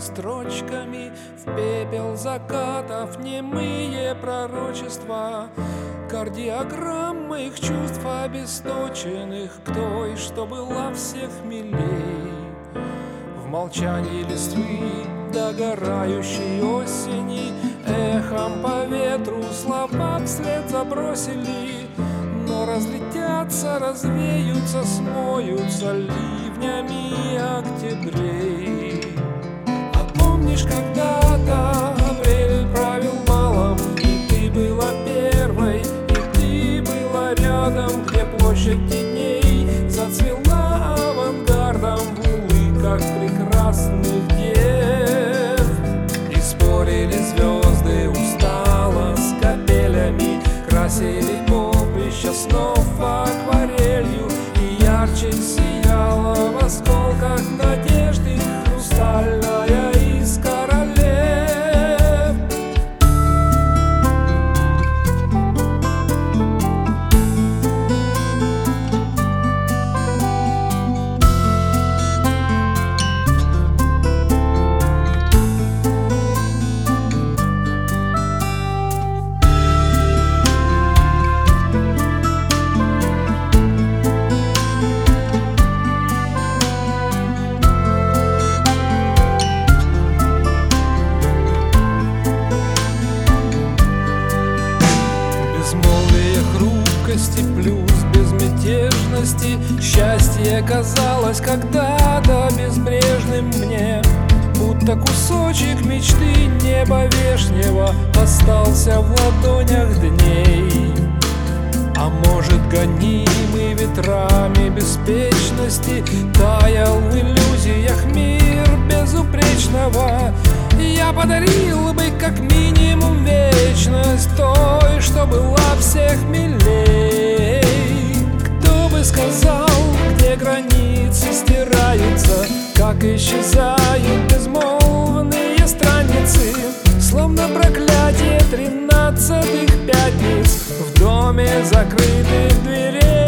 строчками в пепел закатов немые пророчества, кардиограмм моих чувств обесточенных к той, что была всех милей. В молчании листвы догорающей осени эхом по ветру слова вслед забросили, но разлетятся, развеются, смоются ливнями октябрей. А помнишь, когда-то апрель правил балом, и ты была первой, и ты была рядом, где площадь теней зацвела авангардом в улыбках прекрасных дев. И спорили звезды устало с капелями, красили поприща снов акварелью, и ярче сияла в осколках надежды хрустальная из королев. Плюс безмятежности, счастье казалось когда-то безбрежным мне, будто кусочек мечты неба вешнего остался в ладонях дней. А может, гонимый ветрами беспечности таял в иллюзиях мир безупречного, и я подарил бы как минимум вечность той, что была всех милей. Кто бы сказал, где границы стираются, как исчезают безмолвные страницы, словно проклятие 13-х пятниц в доме закрытых дверей.